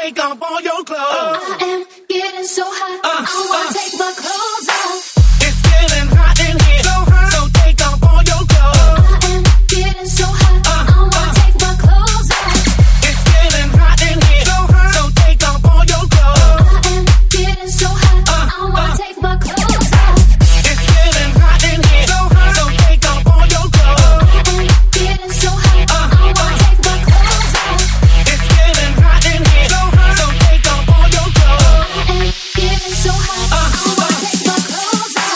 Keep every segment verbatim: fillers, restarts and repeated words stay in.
take off all your clothes. I am getting so hot, Uh, I wanna uh. take my clothes off. It's getting hot in here, so hot. So take off all your clothes. I am getting so hot, Uh, I wanna uh. take my clothes off. It's getting hot in here, so hot. So take off all your clothes. I am getting so hot, Uh, I wanna uh. take my clothes off. It's getting hot in here, so hot. So take off all your clothes. I am getting so hot, Uh, I wanna uh. take my clothes off. It's getting hot in here, so hot. So take off all your clothes. I am getting so hot, Uh, I wanna uh. take my clothes off.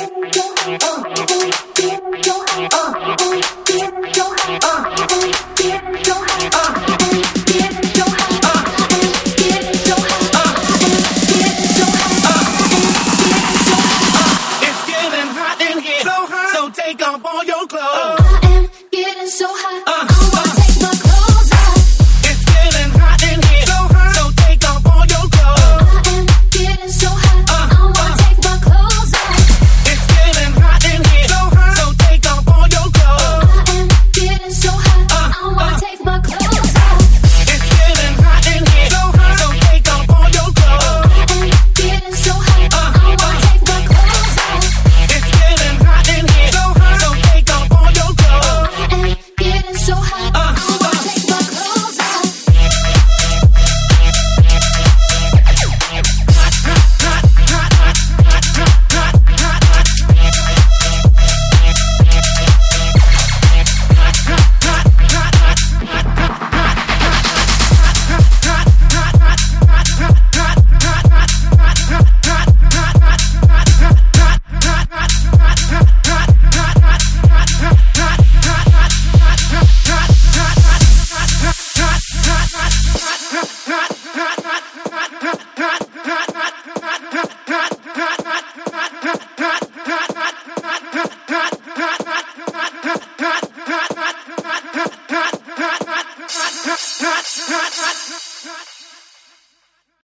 Uh,